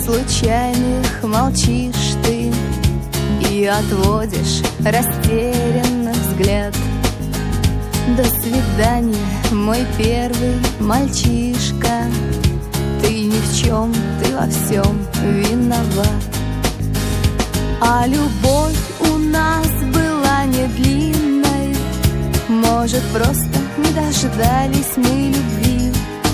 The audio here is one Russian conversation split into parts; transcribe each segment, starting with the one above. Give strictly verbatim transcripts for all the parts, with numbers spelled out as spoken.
случайных молчишь ты и отводишь растерянно взгляд. До свидания, мой первый мальчишка. Ты ни в чем, ты во всем виноват. А любовь у нас была не длинной, может, просто не дождались мы любви.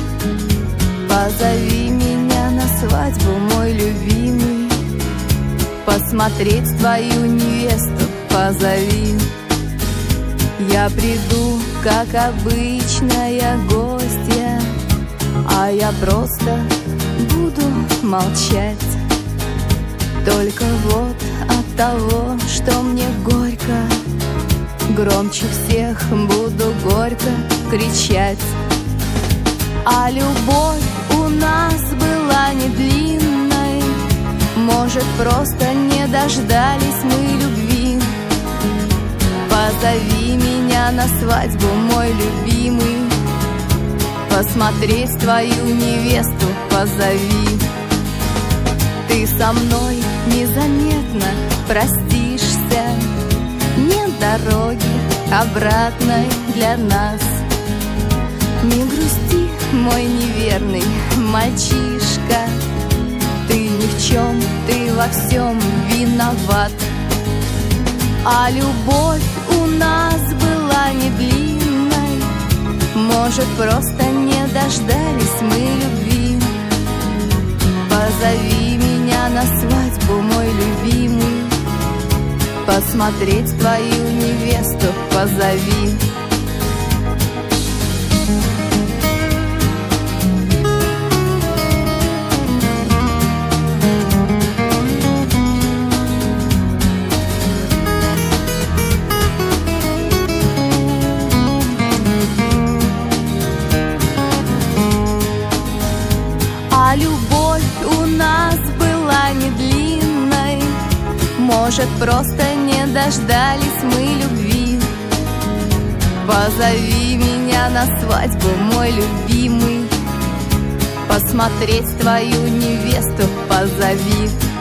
Позови меня на свадьбу, мой любимый, посмотреть твою невесту позови. Я приду, как обычная гостья, а я просто буду молчать. Только вот от того, что мне горько, громче всех буду горько кричать. А любовь у нас была не длинной, может, просто не дождались мы любви. Позови меня на свадьбу, мой любимый, посмотреть твою невесту позови. Ты со мной незаметно простишься, нет дороги обратной для нас. Не грусти, мой неверный мальчишка, ты ни в чем, ты во всем виноват. А любовь у нас была не длинной, может, просто не дождались мы любви. Позови меня на свадьбу, мой любимый, посмотреть твою невесту позови. А любовь у нас была не длинной, может, просто не дождались мы любви. Позови меня на свадьбу, мой любимый, посмотреть твою невесту позови.